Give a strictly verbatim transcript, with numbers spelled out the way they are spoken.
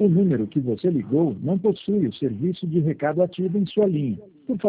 O número que você ligou não possui o serviço de recado ativo em sua linha. Por favor,